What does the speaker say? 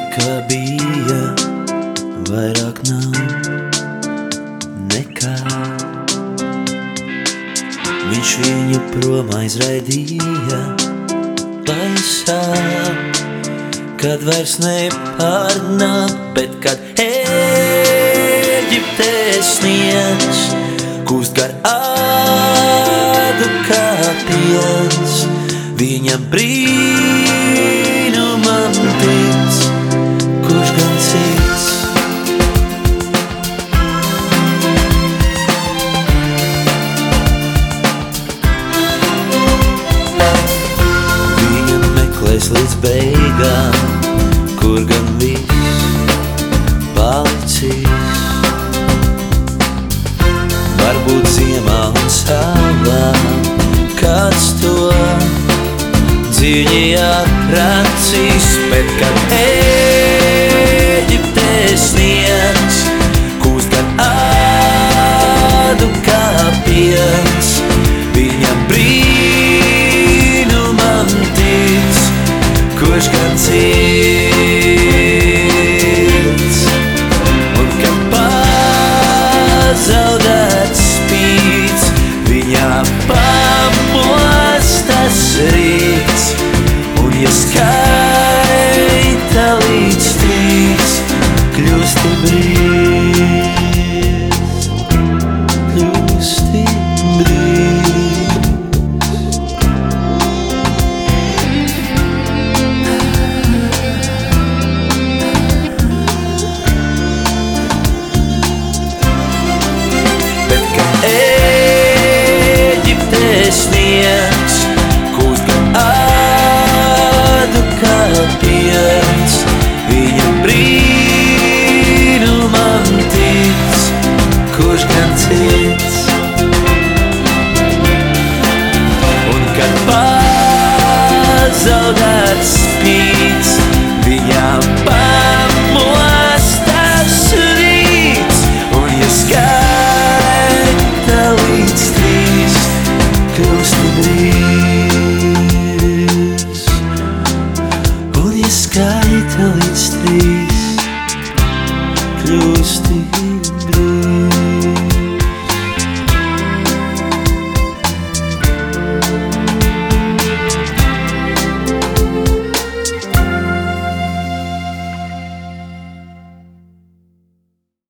kā bija, vairāk nav nekā. Viņš viņu prom aizraidīja, lai sāp, kad vairs nepārnāk, bet kad Ēģiptē sniegs kūst gar ādu kā piens, viņam brīnumam tic, kurš gan cits. Viņam meklēs līdz beigām, kur gan viss palicis. Varbūt ziemā un salā kāds to dziļi apracīs, bet kad Ēģiptē sniegs kūst gan ādu kā piens, viņam brīnumam tic, kurš gan cits. Un kad pazaudēts spīts, viņā pamostas rīts, un ja skaita līdz trīs, kļūsti brīvs, kļūsti brīvs. Bet kad Ēģiptē sniegs kūst gan ādu kā piens,